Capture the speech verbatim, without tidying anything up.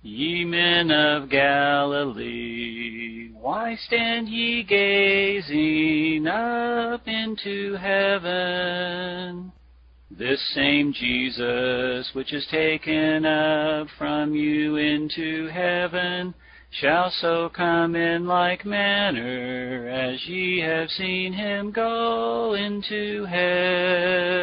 Ye men of Galilee, why stand ye gazing up into heaven? This same Jesus, which is taken up from you into heaven, shall so come in like manner as ye have seen him go into heaven.